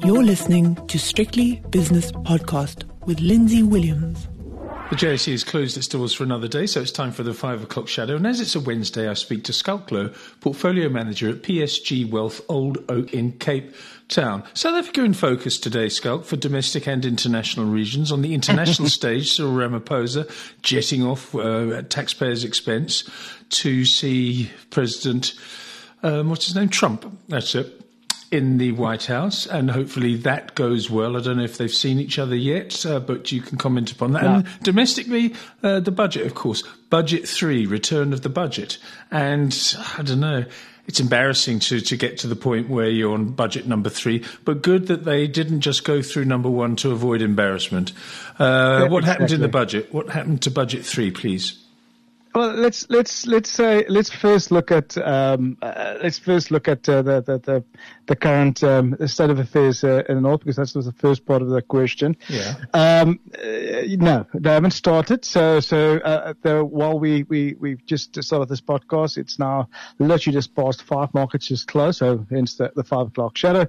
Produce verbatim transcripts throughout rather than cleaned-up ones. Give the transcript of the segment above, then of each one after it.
You're listening to Strictly Business Podcast with Lindsay Williams. The J S E has closed its doors for another day, so it's time for the five o'clock shadow. And as it's a Wednesday, I speak to Schalk Louw, Portfolio Manager at P S G Wealth Old Oak in Cape Town. South Africa in focus today, Schalk, for domestic and international regions. On the international stage, Cyril Ramaphosa jetting off uh, at taxpayers' expense to see President, um, what's his name, Trump, that's it, in the White House, and hopefully that goes well. I don't know if they've seen each other yet, uh, but you can comment upon that. Yeah. And domestically, uh, the budget, of course. Budget three, return of the budget. And I don't know, it's embarrassing to, to get to the point where you're on budget number three, but good that they didn't just go through number one to avoid embarrassment. Uh, yeah, what exactly. happened in the budget? What happened to budget three, please? Well, let's let's let's say let's first look at um, uh, let's first look at uh, the, the the the current um, state of affairs uh, in the north, because that was the first part of the question. Yeah. Um, uh, no, they haven't started. So so uh, the, while we we we've just started this podcast, it's now literally just past five. Markets just closed, so hence the, the five o'clock shadow.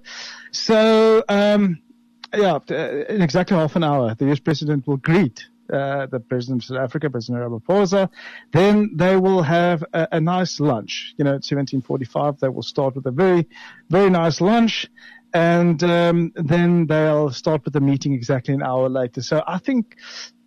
So um, yeah, in exactly half an hour, the U S president will greet Uh, the President of South Africa, President Ramaphosa. Then they will have a, a nice lunch. You know, at seventeen forty-five, they will start with a very, very nice lunch. And um, then they'll start with the meeting exactly an hour later. So I think,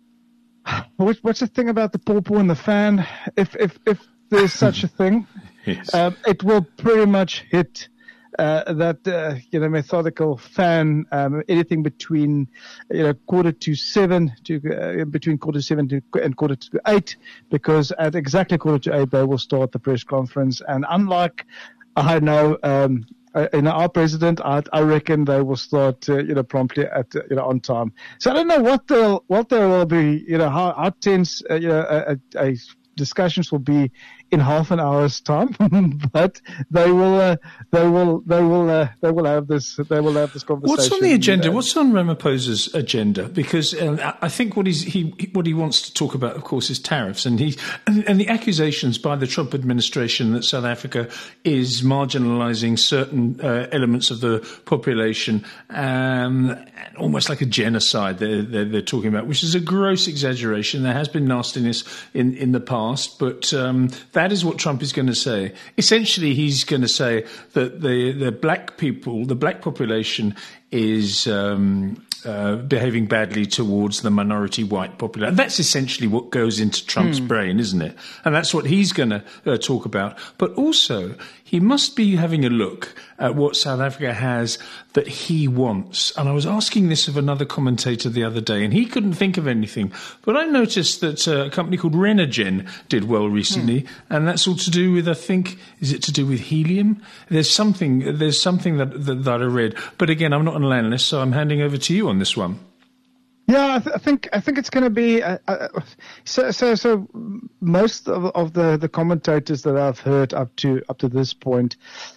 what, what's the thing about the pawpaw and the fan? If, if, if there's such a thing, yes. um, it will pretty much hit Uh, that, uh, you know, methodical fan, um, anything between, you know, quarter to seven to, uh, between quarter to seven to, and quarter to eight, because at exactly quarter to eight, they will start the press conference. And unlike, I know, um, uh, you know, our president, I, I reckon they will start, uh, you know, promptly at, uh, you know, on time. So I don't know what they'll, what there will be, you know, how, how tense, uh, you know, a, a, a discussions will be in half an hour's time, but they will, uh, they will, they will, uh, they will have this, they will have this conversation. What's on the agenda? Uh, What's on Ramaphosa's agenda? Because um, I think what he's, he, what he wants to talk about, of course, is tariffs, and he, and, and the accusations by the Trump administration that South Africa is marginalising certain uh, elements of the population, um, almost like a genocide. They're, they're, they're talking about, which is a gross exaggeration. There has been nastiness in in the past, but um, that is what Trump is going to say. Essentially, he's going to say that the, the black people, the black population is um, uh, behaving badly towards the minority white population. That's essentially what goes into Trump's mm. brain, isn't it? And that's what he's going to uh, talk about. But also, he must be having a look at what South Africa has that he wants. And I was asking this of another commentator the other day, and he couldn't think of anything. But I noticed that uh, a company called Renergen did well recently, mm. and that's all to do with, I think, is it to do with helium? There's something, there's something that, that, that I read. But again, I'm not an analyst, so I'm handing over to you on this one. Yeah, I, th- I think I think it's going to be uh, uh, so. So, so most of, of the, the commentators that I've heard up to up to this point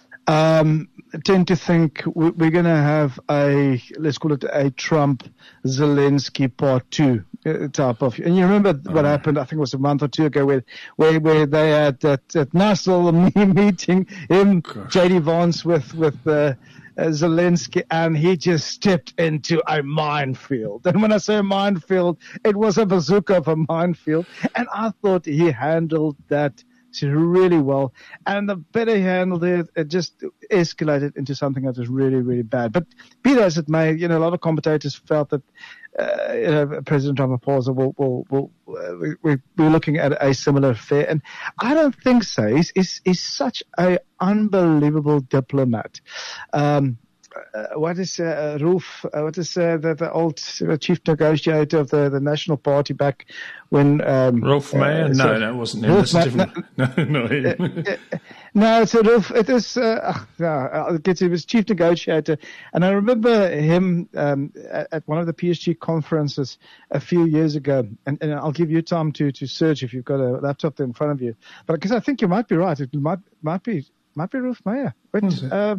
um, tend to think we, we're going to have a, let's call it a Trump Zelensky part two type of. And you remember what uh, happened? I think it was a month or two ago, where where, where they had that, that nice little meeting, him, J D Vance with with the. Uh, Zelensky, and he just stepped into a minefield. And when I say minefield, it was a bazooka of a minefield. And I thought he handled that really well. And the better he handled it, it just escalated into something that was really, really bad. But be that as it may, you know, a lot of commentators felt that uh, you know, President Ramaphosa will, will, will uh, we, we, we're looking at a similar affair. And I don't think so. He's, he's, he's such an unbelievable diplomat. Um, Uh, what is uh, Rolf? Uh, what is uh, the, the old uh, chief negotiator of the, the National Party back when? Um, Rolf Meyer? Uh, no, so, no, it wasn't him. Rolf That's Ma- different. No, no, him. Uh, uh, no, it's a Rolf. It is. Uh, no, I'll get to. He was chief negotiator, and I remember him um, at, at one of the P S G conferences a few years ago. And, and I'll give you time to, to search if you've got a laptop there in front of you. But because I think you might be right, it might might be might be Rolf Meyer. Wait. Uh,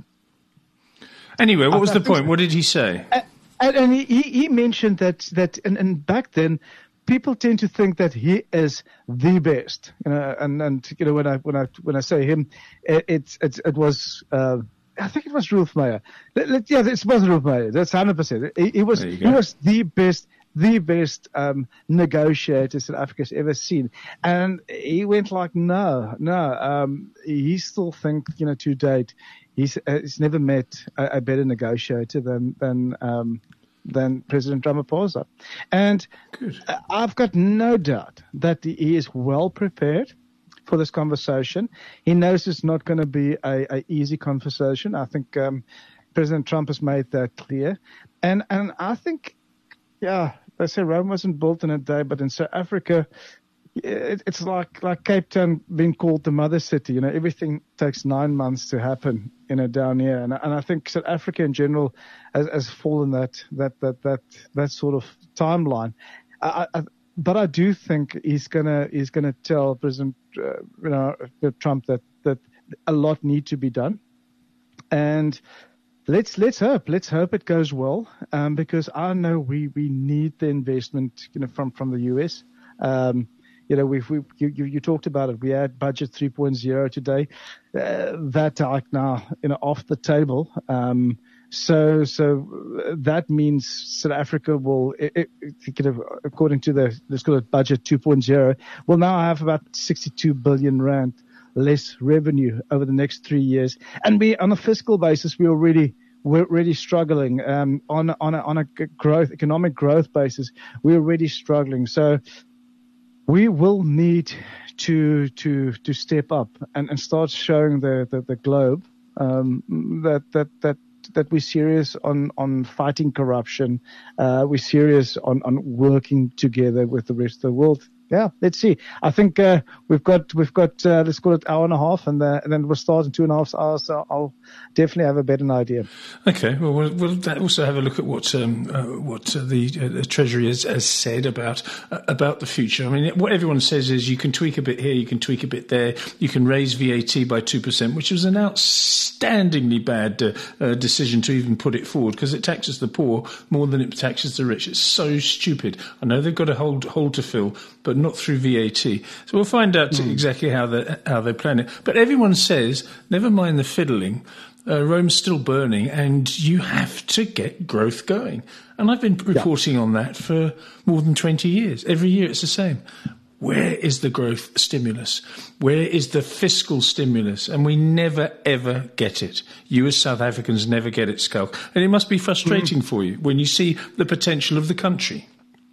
Anyway, what was the point? What did he say? And, and he, he mentioned that, that and, and back then, people tend to think that he is the best. You know, and, and you know, when I when I when I say him, it, it's, it's it was uh, I think it was Rolf Meyer. Let, let, yeah, it was Rolf Meyer. That's one hundred percent. He, he was he was the best the best um, negotiator South Africa's ever seen, and he went like, no, no. Um, he still thinks, you know, to date, he's uh, he's never met a, a better negotiator than than um, than President Ramaphosa, and Good. I've got no doubt that he is well prepared for this conversation. He knows it's not going to be a, a easy conversation. I think um, President Trump has made that clear. And and I think, yeah, they say Rome wasn't built in a day, but in South Africa, it, it's like like Cape Town being called the mother city. You know, everything takes nine months to happen, you know, down here. And and I think South Africa in general has, has fallen that that that that that sort of timeline. I, I, But I do think he's gonna he's gonna tell President uh, you know Trump that, that a lot need to be done, and let's let's hope let's hope it goes well, um, because I know we, we need the investment, you know, from, from the U S. Um, you know, we've we you, you, you talked about it. We had budget three point oh today. Uh, that hike now, you know, off the table. Um, So, so that means South Africa will, it, it, it, according to the, let's call it budget two point oh, will now have about sixty-two billion rand less revenue over the next three years. And we, on a fiscal basis, we already, we're already struggling, um, on, on a, on a growth, economic growth basis, we're already struggling. So we will need to, to, to step up and, and start showing the, the, the globe, um, that, that, that, that we're serious on, on fighting corruption. Uh, we're serious on, on working together with the rest of the world. Yeah, let's see. I think, uh, we've got, we've got, uh, let's call it hour and a half, and, uh, and then we'll start in two and a half hours. So I'll definitely have a better idea. Okay. Well, we'll, we'll also have a look at what, um, uh, what uh, the, uh, the Treasury has, has said about, uh, about the future. I mean, what everyone says is you can tweak a bit here, you can tweak a bit there, you can raise V A T by two percent, which was an outstandingly bad uh, uh, decision to even put it forward, because it taxes the poor more than it taxes the rich. It's so stupid. I know they've got a hole, hole to fill, but not through V A T. So we'll find out mm. exactly how they how they plan it. But everyone says, never mind the fiddling, uh, Rome's still burning, and you have to get growth going. And I've been reporting yeah. on that for more than twenty years. Every year it's the same. Where is the growth stimulus? Where is the fiscal stimulus? And we never, ever get it. You as South Africans never get it, Schalk. And it must be frustrating mm. for you when you see the potential of the country.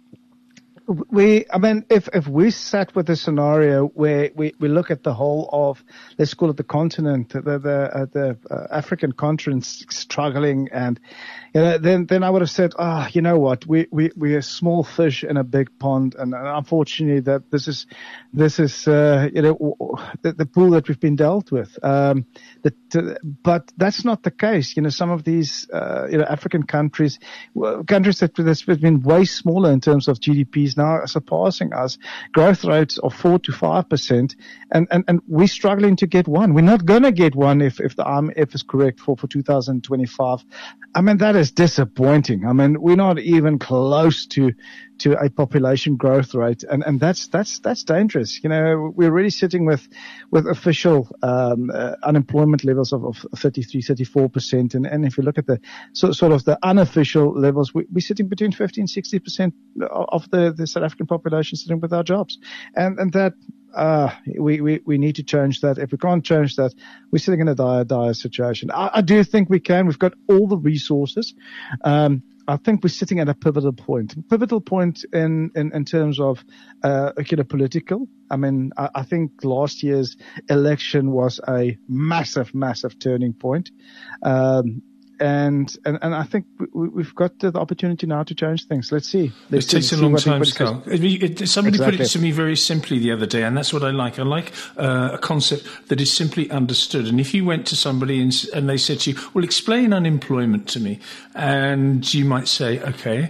We, I mean, if, if we sat with a scenario where we, we look at the whole of, let's call it the continent, the, the, uh, the uh, African continent struggling, and, you know, then, then I would have said, ah, oh, you know what, we, we, we're a small fish in a big pond, and, and unfortunately that this is, this is, uh, you know, the, the pool that we've been dealt with. Um, that, uh, but that's not the case. You know, some of these, uh, you know, African countries, well, countries that, that's been way smaller in terms of G D Ps, now surpassing us, growth rates of four to five percent, and and and we're struggling to get one. We're not going to get one if if the I M F is correct for for two thousand twenty-five. I mean, that is disappointing. I mean, we're not even close to to a population growth rate, and and that's that's that's dangerous. You know, we're already sitting with with official um, uh, unemployment levels of, of thirty-three, thirty-four percent, and and if you look at the so, sort of the unofficial levels, we, we're sitting between fifty and sixty percent of the, the South African population sitting without jobs, and and that. Uh, we, we, we need to change that. If we can't change that, we're sitting in a dire, dire situation. I, I do think we can. We've got all the resources. Um, I think we're sitting at a pivotal point. Pivotal point in, in, in terms of, uh, you know, political. I mean, I, I think last year's election was a massive, massive turning point. Um, And, and, and I think we, we've got the opportunity now to change things. Let's see. Let's it takes see, a long time, Schalk. Somebody exactly. put it to me very simply the other day, and that's what I like. I like uh, a concept that is simply understood. And if you went to somebody and, and they said to you, well, explain unemployment to me, and you might say, okay,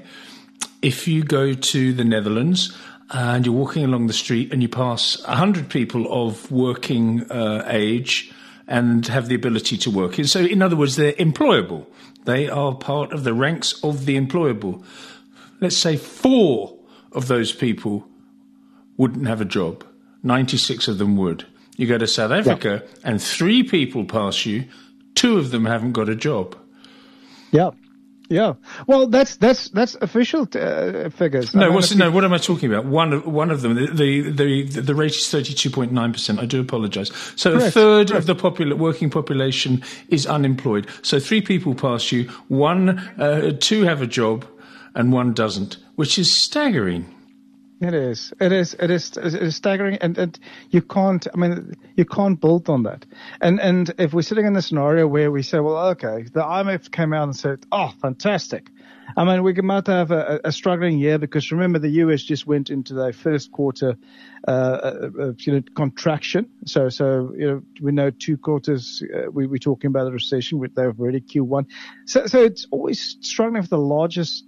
if you go to the Netherlands and you're walking along the street and you pass one hundred people of working uh, age and have the ability to work. And so, in other words, they're employable. They are part of the ranks of the employable. Let's say four of those people wouldn't have a job. ninety-six of them would. You go to South Africa yeah. and three people pass you, Two of them haven't got a job. Yeah. Yeah, well, that's that's that's official uh, figures. No, what's, no. What am I talking about? One of one of them, the the the, the rate is thirty-two point nine percent. I do apologise. So correct, a third correct. of the popula- working population is unemployed. So three people pass you. One, uh, two have a job, and one doesn't, which is staggering. It is. It is. It is. It is staggering, and, and you can't. I mean, you can't build on that. And and if we're sitting in a scenario where we say, well, okay, the I M F came out and said, oh, fantastic. I mean, we might have a, a struggling year because remember the U S just went into their first quarter, uh, uh, you know, contraction. So so you know we know two quarters. Uh, we we're talking about a recession. They've already Q one. So so it's always struggling for the largest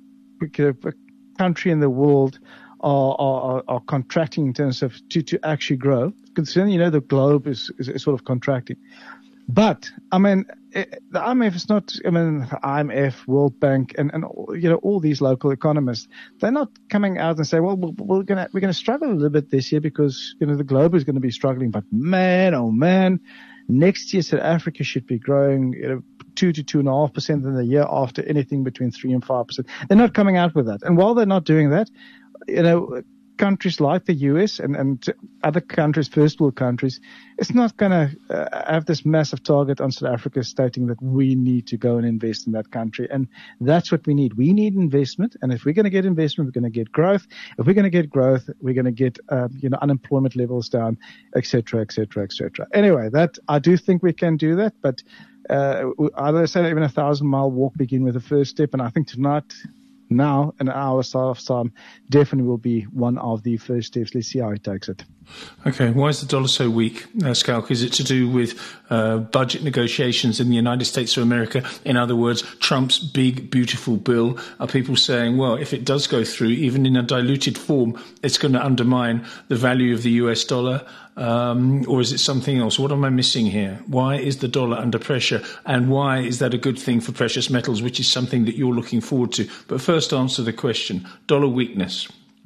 country in the world. Are, are, are contracting in terms of to, to actually grow. Considering, you know, the globe is, is, is sort of contracting. But, I mean, it, the I M F is not, I mean, the I M F, World Bank, and, and, you know, all these local economists, they're not coming out and say, well, we're going to, we're going to struggle a little bit this year because, you know, the globe is going to be struggling. But man, oh man, next year South Africa should be growing, you know, two to two and a half percent, and the year after anything between three and five percent. They're not coming out with that. And while they're not doing that, you know, countries like the U S and, and other countries, first world countries, it's not going to uh, have this massive target on South Africa stating that we need to go and invest in that country. And that's what we need. We need investment. And if we're going to get investment, we're going to get growth. If we're going to get growth, we're going to get, uh, you know, unemployment levels down, et cetera, et cetera, et cetera. Anyway, that, I do think we can do that. But, uh, I say even a thousand mile walk begin with the first step. And I think tonight, now, in an hour's time, definitely will be one of the first steps. Let's see how it takes it. Okay, why is the dollar so weak, uh, Schalk? Is it to do with uh, budget negotiations in the United States of America? In other words, Trump's big, beautiful bill? Are people saying, well, if it does go through, even in a diluted form, it's going to undermine the value of the U S dollar? Um, or is it something else? What am I missing here? Why is the dollar under pressure? And why is that a good thing for precious metals, which is something that you're looking forward to? But first answer the question. Dollar weakness.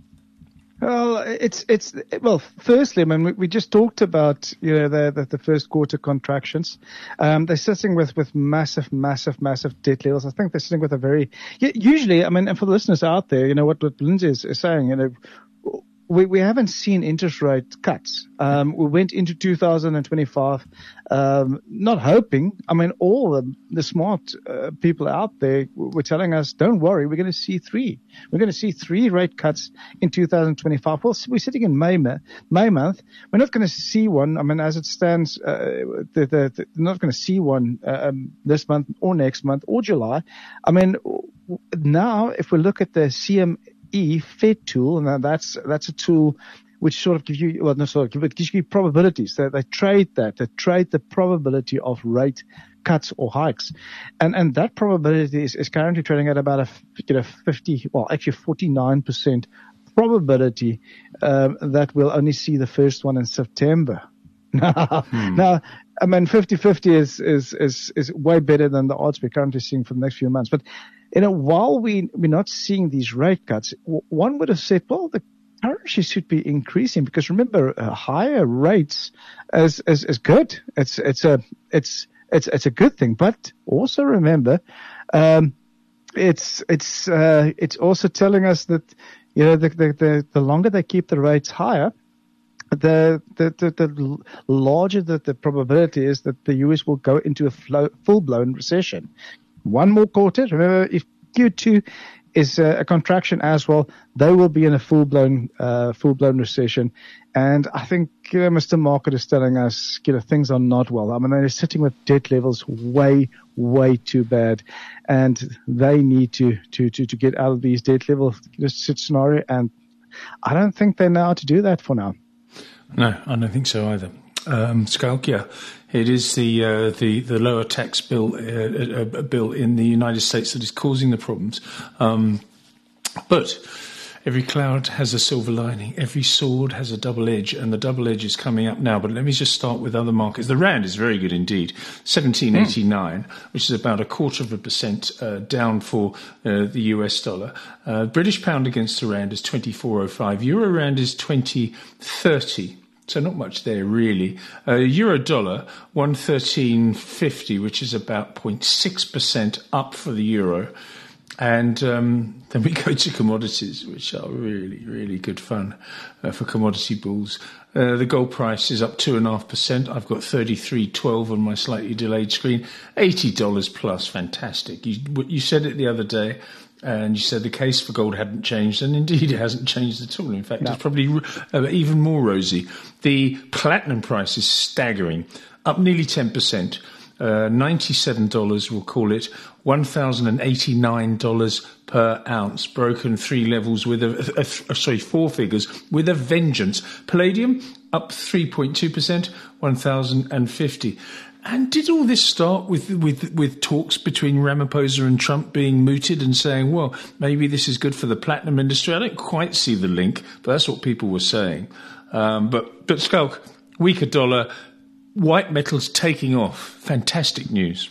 Well, it's, it's, well, firstly, I mean, we, we just talked about, you know, the, the, the first quarter contractions. Um, they're sitting with, with massive, massive, massive debt levels. I think they're sitting with a very, usually, I mean, and for the listeners out there, you know, what, what Lindsay is, is saying, you know, We, we haven't seen interest rate cuts. Um, we went into two thousand twenty-five, um, not hoping. I mean, all the, the smart uh, people out there were telling us, don't worry, we're going to see three. We're going to see three rate cuts in two thousand twenty-five. Well, we're sitting in May, May month. We're not going to see one. I mean, as it stands, uh, the, the, the, we're not going to see one um, this month or next month or July. I mean, now if we look at the C M E Fed tool, and that's that's a tool which sort of gives you, well, not sort of, but gives you probabilities. They, they trade that. They trade the probability of rate cuts or hikes, and and that probability is, is currently trading at about a you know fifty, well, actually forty-nine percent probability um, that we'll only see the first one in September. Now, hmm. now, I mean, fifty-fifty is is is is way better than the odds we're currently seeing for the next few months, but. You know, while we, we're not seeing these rate cuts, one would have said, well, the currency should be increasing because remember, uh, higher rates is, is, is good. It's, it's a, it's, it's, it's a good thing. But also remember, um, it's, it's, uh, it's also telling us that, you know, the, the, the, the longer they keep the rates higher, the, the, the, the larger the, the probability is that the U S will go into a flow, full-blown recession. One more quarter. Remember, if Q two is a, a contraction as well, they will be in a full-blown, uh, full-blown recession. And I think, you know, Mister Market is telling us, you know, things are not well. I mean, they're sitting with debt levels way, way too bad. And they need to, to, to, to get out of these debt level scenario. And I don't think they know how to do that for now. No, I don't think so either. Um, Schalk, yeah, it is the uh, the the lower tax bill uh, uh, bill in the United States that is causing the problems. Um, but every cloud has a silver lining. Every sword has a double edge, and the double edge is coming up now. But let me just start with other markets. The rand is very good indeed, seventeen eighty-nine, mm. which is about a quarter of a percent uh, down for uh, the U S dollar. Uh, British pound against the rand is twenty-four oh five. Euro rand is twenty thirty. So not much there, really. Uh, Euro dollar, one thirteen fifty, which is about zero point six percent up for the euro. And um, then we go to commodities, which are really, really good fun uh, for commodity bulls. Uh, the gold price is up two point five percent. I've got thirty-three twelve on my slightly delayed screen. eighty dollars plus, fantastic. You, you said it the other day. And you said the case for gold hadn't changed, and indeed it hasn't changed at all. In fact, no. It's probably uh, even more rosy. The platinum price is staggering, up nearly ten percent. Uh, ninety-seven dollars, we'll call it, one thousand eighty-nine dollars per ounce, broken three levels with a, a, a, sorry, four figures with a vengeance. Palladium, up three point two percent, one thousand fifty. And did all this start with, with with talks between Ramaphosa and Trump being mooted and saying, well, maybe this is good for the platinum industry? I don't quite see the link, but that's what people were saying. Um, but, but Schalk, weaker dollar, white metals taking off. Fantastic news.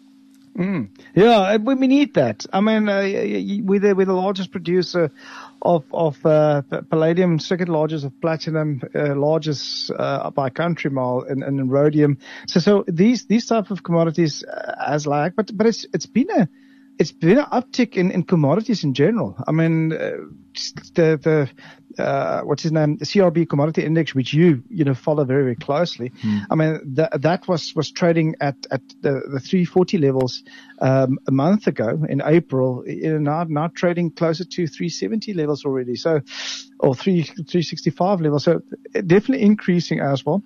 Mm. Yeah, we need that. I mean, uh, we're, the, we're the largest producer of of uh, palladium, second largest of platinum, uh, largest uh, by country mile, and, and rhodium. So, so these these type of commodities uh, as like, but but it's it's been a it's been an uptick in, in commodities in general. I mean, uh, the the uh, what's his name, the C R B commodity index, which you you know follow very very closely. Mm. I mean, that that was was trading at at the, the three forty levels um, a month ago in April. You know, now now trading closer to three seventy levels already. So, or three three sixty five levels. So definitely increasing as well.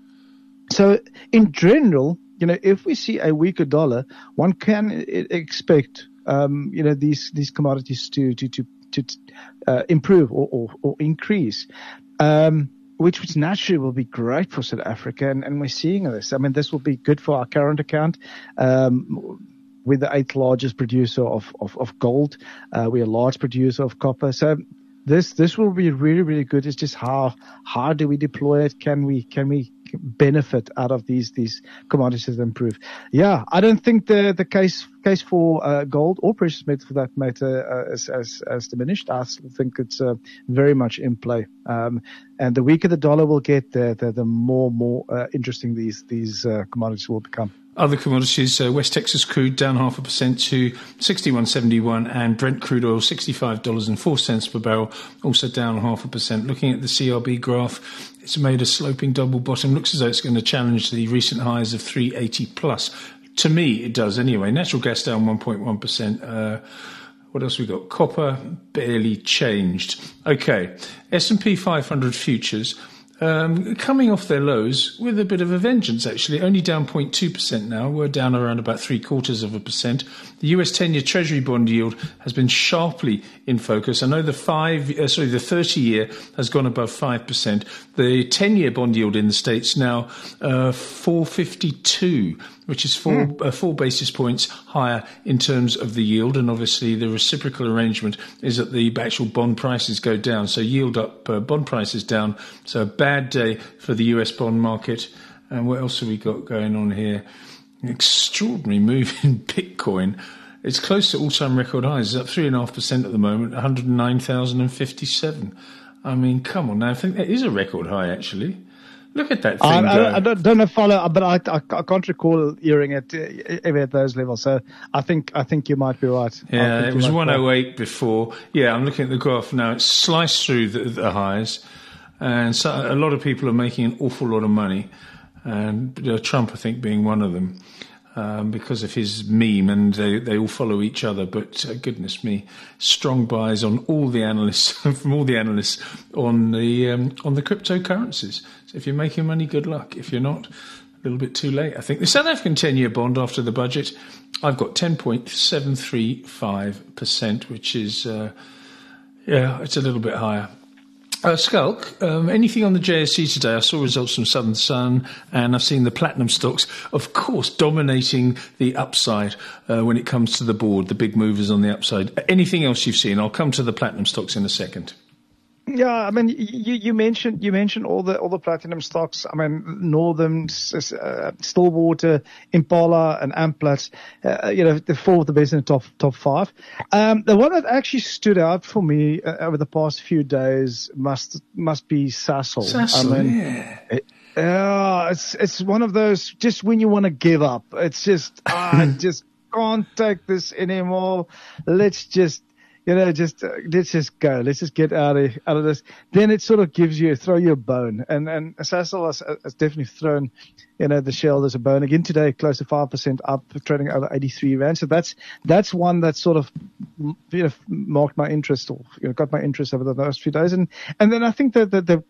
So in general, you know, if we see a weaker dollar, one can expect um, you know these these commodities to to to to uh, improve or, or, or increase, um, which, which naturally will be great for South Africa. And, and we're seeing this. I mean, this will be good for our current account. Um, we're the eighth largest producer of, of, of gold. Uh, we're a large producer of copper. So this, this will be really, really good. It's just how, how do we deploy it? Can we, can we benefit out of these, these commodities that improve? Yeah, I don't think the, the case, case for, uh, gold or precious metals for that matter, uh, is, has, has diminished. I still think it's, uh, very much in play. Um, and the weaker the dollar will get, the, the, the more, more, uh, interesting these, these, uh, commodities will become. Other commodities, uh, West Texas crude down half a percent to sixty-one seventy-one, and Brent crude oil sixty-five dollars and four cents per barrel, also down half a percent. Looking at the C R B graph, it's made a sloping double bottom. Looks as though it's going to challenge the recent highs of three eighty plus. To me, it does anyway. Natural gas down one point one percent. Uh, what else we got? Copper barely changed. Okay, S and P five hundred futures. Um, coming off their lows with a bit of a vengeance, actually, only down zero point two percent now. We're down around about three quarters of a percent. The U S ten-year Treasury bond yield has been sharply in focus. I know the five, uh, sorry, the thirty-year has gone above five percent. The ten-year bond yield in the States now uh, four fifty-two, which is four, mm. uh, four basis points higher in terms of the yield. And obviously the reciprocal arrangement is that the actual bond prices go down. So yield up, uh, bond prices down. So a bad day for the U S bond market. And what else have we got going on here? An extraordinary move in Bitcoin. It's close to all-time record highs. It's up three point five percent at the moment, one hundred nine thousand fifty-seven. I mean, come on now. I think that is a record high, actually. Look at that thing. I, I, I don't, don't know, follow, but I, I, I can't recall hearing it ever at those levels. So I think I think you might be right. Yeah, it was one oh eight before. Yeah, I'm looking at the graph now. It's sliced through the, the highs, and so a lot of people are making an awful lot of money, and uh, Trump, I think, being one of them. Um, because of his meme, and they, they all follow each other. But uh, goodness me, strong buys on all the analysts from all the analysts on the um, on the cryptocurrencies. So if you're making money, good luck. If you're not, a little bit too late. I think the South African ten-year bond after the budget, I've got ten point seven three five percent, which is uh, yeah, it's a little bit higher. Uh, Schalk, um, anything on the J S E today? I saw results from Southern Sun, and I've seen the platinum stocks, of course, dominating the upside uh, when it comes to the board, the big movers on the upside. Anything else you've seen? I'll come to the platinum stocks in a second. Yeah, I mean, you, you mentioned you mentioned all the all the platinum stocks. I mean, Northern, uh, Stillwater, Impala, and Amplats. Uh, you know, the four of the best in the top top five. Um, the one that actually stood out for me uh, over the past few days must must be Sasol. Sasol, I mean, yeah. It, uh, it's it's one of those just when you want to give up. It's just I just can't take this anymore. Let's just. You know, just uh, let's just go. Let's just get out of out of this. Then it sort of gives you throw you a bone, and and Sasol has, has definitely thrown, you know, the shareholders a bone again today, close to five percent up, trading over eighty-three rand. So that's that's one that sort of you know marked my interest, or you know, got my interest over the last few days. And and then I think that the, the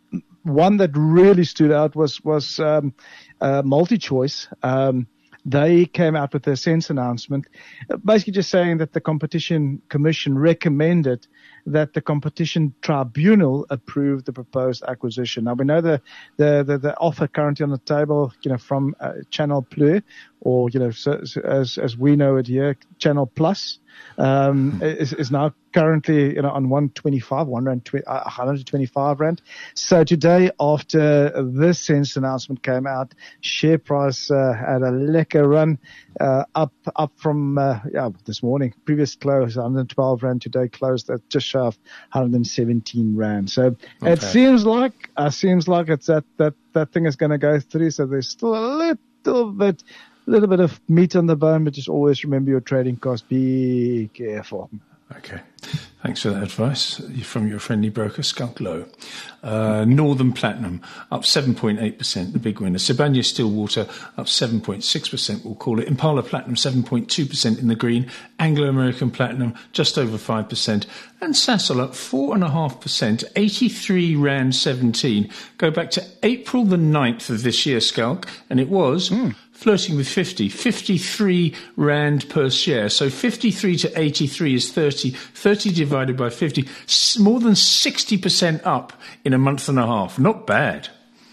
one that really stood out was was um, uh, MultiChoice. Um, They came out with a SENS announcement, basically just saying that the Competition Commission recommended that the Competition Tribunal approve the proposed acquisition. Now we know the the the, the offer currently on the table, you know, from uh, Channel Plus, or you know, so, so as as we know it here, Channel Plus, um, is, is now currently you know on one twenty-five, one hundred twenty-five rand. So today, after this SENS announcement came out, share price uh, had a lekker run, uh, up up from uh, yeah this morning. Previous close one hundred twelve rand. Today closed at just shy of one hundred seventeen rand. So okay. it seems like uh, seems like it's that that that thing is going to go through. So there's still a little bit. A little bit of meat on the bone, but just always remember your trading cost. Be careful. Okay. Thanks for that advice from your friendly broker, Skulk Low. Uh, Northern Platinum up seven point eight percent, the big winner. Sibanye Stillwater up seven point six percent, we'll call it. Impala Platinum seven point two percent in the green. Anglo American Platinum just over five percent. And Sasol up four point five percent, eighty-three rand seventeen. Go back to April the ninth of this year, Skulk, and it was... Mm. flirting with fifty, fifty-three rand per share. So fifty-three to eighty-three is thirty. thirty divided by fifty, more than sixty percent up in a month and a half. Not bad.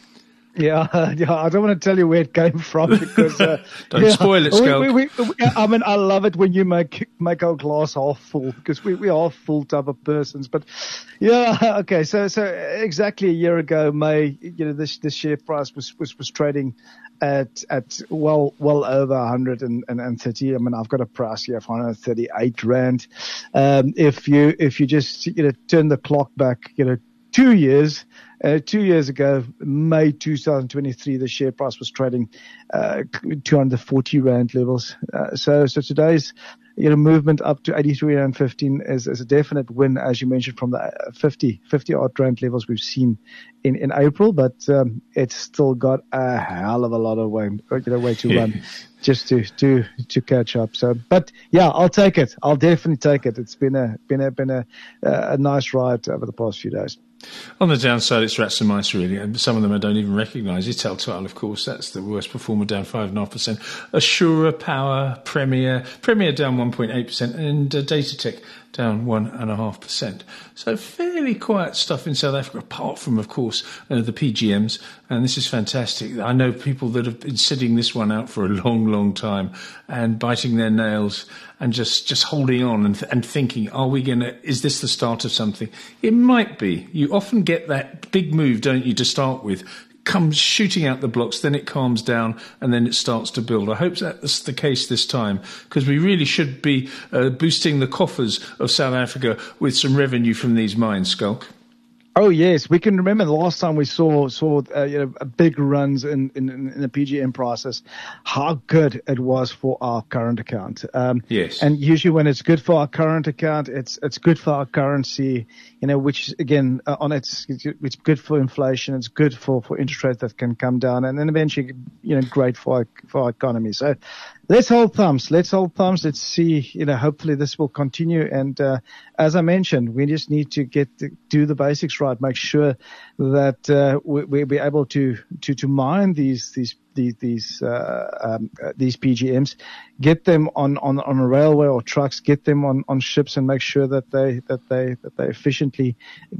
Yeah, yeah, I don't want to tell you where it came from because uh, don't yeah, spoil it, Skulk. we, we, we, I mean, I love it when you make make our glass half full because we, we are full type of persons. But yeah, okay, so so exactly a year ago, May, you know, this this share price was was, was trading at at well well over one hundred thirty. I mean, I've got a price here of one hundred thirty-eight rand. Um, if you if you just you know turn the clock back, you know, two years. Uh, two years ago, May two thousand twenty-three, the share price was trading uh, two hundred forty rand levels. Uh, so, so today's you know movement up to eighty-three rand fifteen is, is a definite win, as you mentioned, from the fifty, fifty odd rand levels we've seen in, in April. But um, it's still got a hell of a lot of way, you know, way to run just to to to catch up. So, but yeah, I'll take it. I'll definitely take it. It's been a been a been a a nice ride over the past few days. On the downside, it's rats and mice, really. And some of them I don't even recognise. Ital Tile, of course, that's the worst performer, down five point five percent. Assura, Power, Premier, Premier down one point eight percent, and uh, Datatec down one point five percent. So fairly quiet stuff in South Africa, apart from, of course, uh, the P G Ms. And this is fantastic. I know people that have been sitting this one out for a long, long time and biting their nails and just, just holding on and, and thinking, are we going to, is this the start of something? It might be. You often get that big move, don't you, to start with, comes shooting out the blocks, then it calms down, and then it starts to build. I hope that's the case this time, because we really should be uh, boosting the coffers of South Africa with some revenue from these mines, Skulk. Oh yes, we can remember the last time we saw saw uh, you know big runs in, in in the P G M process, how good it was for our current account. Um, yes, and usually when it's good for our current account, it's it's good for our currency. You know, which again uh, on its it's good for inflation. It's good for, for interest rates that can come down, and then eventually you know great for our, for our economy. So let's hold thumbs. Let's hold thumbs. Let's see. You know, hopefully this will continue. And uh, as I mentioned, we just need to get to do the basics right. Make sure that uh, we, we'll be able to to to mine these these these these uh, um, uh, these P G Ms, get them on, on, on a railway or trucks, get them on, on ships, and make sure that they that they that they efficiently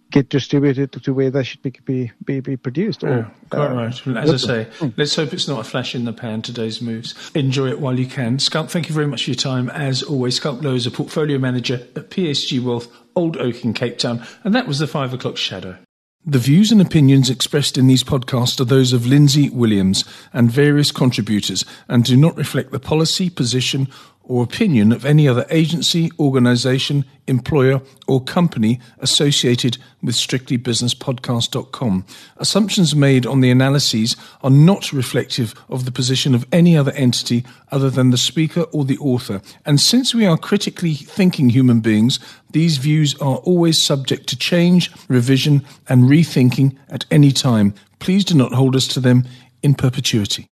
get distributed to where they should be be, be, be produced. Or, yeah, quite uh, right. As I say, let's hope it's not a flash in the pan, today's moves. Enjoy it while you can. Schalk, thank you very much for your time. As always, Schalk Louw is a portfolio manager at P S G Wealth, Old Oak in Cape Town. And that was the five o'clock shadow. The views and opinions expressed in these podcasts are those of Lindsay Williams and various contributors and do not reflect the policy, position or opinion of any other agency, organisation, employer or company associated with strictly business podcast dot com. Assumptions made on the analyses are not reflective of the position of any other entity other than the speaker or the author. And since we are critically thinking human beings, these views are always subject to change, revision and rethinking at any time. Please do not hold us to them in perpetuity.